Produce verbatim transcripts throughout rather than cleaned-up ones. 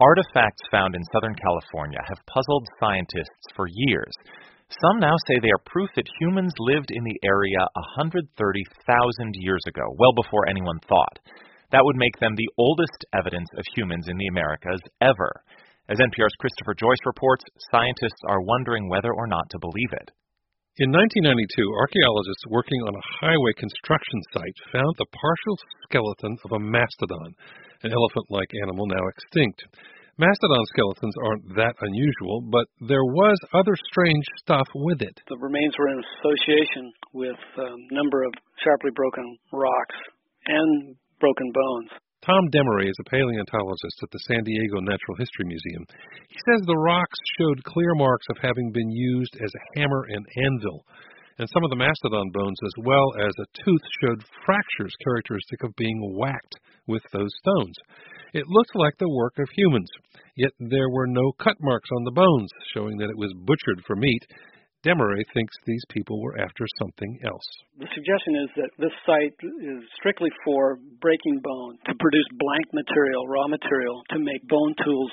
Artifacts found in Southern California have puzzled scientists for years. Some now say they are proof that humans lived in the area one hundred thirty thousand years ago, well before anyone thought. That would make them the oldest evidence of humans in the Americas ever. As N P R's Christopher Joyce reports, scientists are wondering whether or not to believe it. In nineteen ninety-two, archaeologists working on a highway construction site found the partial skeleton of a mastodon, an elephant-like animal now extinct. Mastodon skeletons aren't that unusual, but there was other strange stuff with it. The remains were in association with a number of sharply broken rocks and broken bones. Tom Demery is a paleontologist at the San Diego Natural History Museum. He says the rocks showed clear marks of having been used as a hammer and anvil, and some of the mastodon bones as well as a tooth showed fractures characteristic of being whacked with those stones. It looked like the work of humans, yet there were no cut marks on the bones, showing that it was butchered for meat. Demery thinks these people were after something else. The suggestion is that this site is strictly for breaking bone, to produce blank material, raw material, to make bone tools,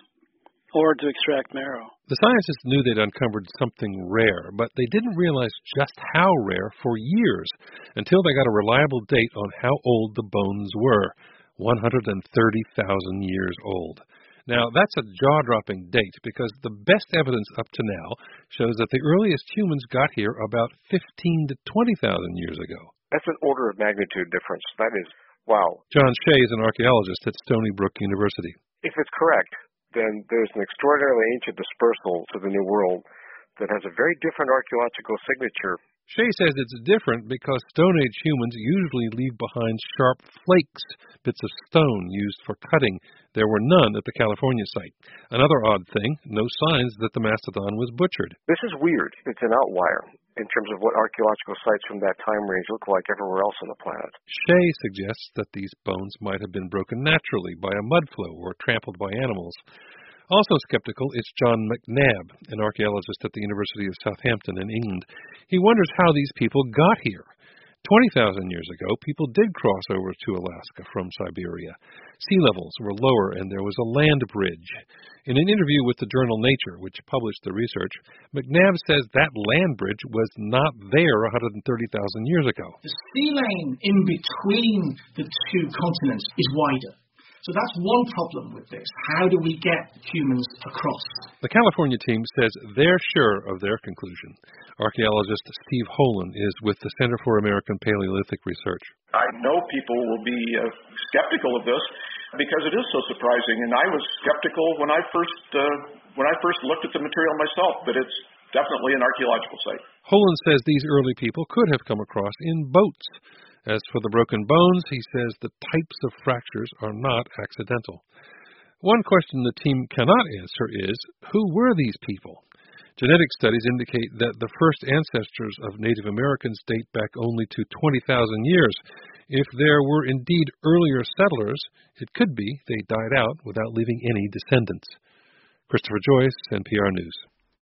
or to extract marrow. The scientists knew they'd uncovered something rare, but they didn't realize just how rare for years, until they got a reliable date on how old the bones were. one hundred thirty thousand years old. Now, that's a jaw-dropping date because the best evidence up to now shows that the earliest humans got here about fifteen to twenty thousand years ago. That's an order of magnitude difference. That is, wow. John Shea is an archaeologist at Stony Brook University. If it's correct, then there's an extraordinarily ancient dispersal to the New World that has a very different archaeological signature. Shea says it's different because Stone Age humans usually leave behind sharp flakes, bits of stone used for cutting. There were none at the California site. Another odd thing, no signs that the mastodon was butchered. This is weird. It's an outlier in terms of what archaeological sites from that time range look like everywhere else on the planet. Shea suggests that these bones might have been broken naturally by a mud flow or trampled by animals. Also skeptical is John McNabb, an archaeologist at the University of Southampton in England. He wonders how these people got here. twenty thousand years ago, people did cross over to Alaska from Siberia. Sea levels were lower and there was a land bridge. In an interview with the journal Nature, which published the research, McNabb says that land bridge was not there one hundred thirty thousand years ago. The sea lane in between the two continents is wider. So that's one problem with this. How do we get humans across? The California team says they're sure of their conclusion. Archaeologist Steve Holen is with the Center for American Paleolithic Research. I know people will be uh, skeptical of this because it is so surprising, and I was skeptical when I first uh, when I first looked at the material myself, but it's definitely an archaeological site. Holen says these early people could have come across in boats. As for the broken bones, he says the types of fractures are not accidental. One question the team cannot answer is, who were these people? Genetic studies indicate that the first ancestors of Native Americans date back only to twenty thousand years. If there were indeed earlier settlers, it could be they died out without leaving any descendants. Christopher Joyce, N P R News.